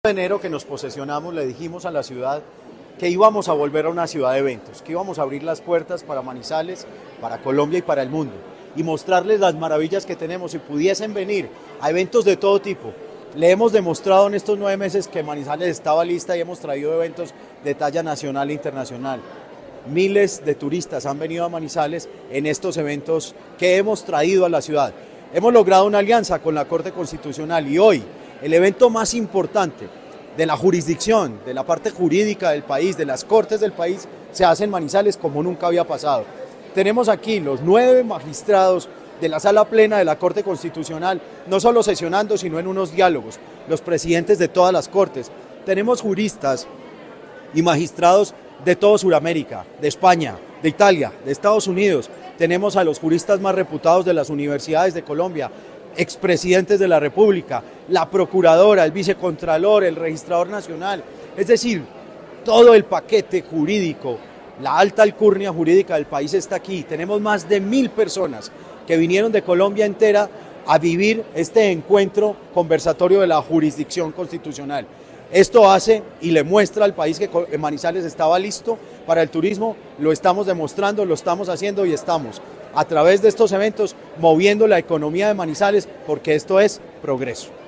De enero que nos posesionamos le dijimos a la ciudad que íbamos a volver a una ciudad de eventos, que íbamos a abrir las puertas para Manizales, para Colombia y para el mundo y mostrarles las maravillas que tenemos y pudiesen venir a eventos de todo tipo. Le hemos demostrado en estos 9 meses que Manizales estaba lista y hemos traído eventos de talla nacional e internacional. Miles de turistas han venido a Manizales en estos eventos que hemos traído a la ciudad. Hemos logrado una alianza con la Corte Constitucional y hoy el evento más importante de la jurisdicción, de la parte jurídica del país, de las cortes del país, se hace en Manizales como nunca había pasado. Tenemos aquí los 9 magistrados de la sala plena de la Corte Constitucional, no solo sesionando, sino en unos diálogos, los presidentes de todas las cortes. Tenemos juristas y magistrados de toda Sudamérica, de España, de Italia, de Estados Unidos. Tenemos a los juristas más reputados de las universidades de Colombia, expresidentes de la República, la procuradora, el vicecontralor, el registrador nacional, es decir, todo el paquete jurídico, la alta alcurnia jurídica del país está aquí. Tenemos más de 1000 personas que vinieron de Colombia entera a vivir este encuentro conversatorio de la jurisdicción constitucional. Esto hace y le muestra al país que Manizales estaba listo para el turismo, lo estamos demostrando, lo estamos haciendo y estamos a través de estos eventos moviendo la economía de Manizales porque esto es progreso.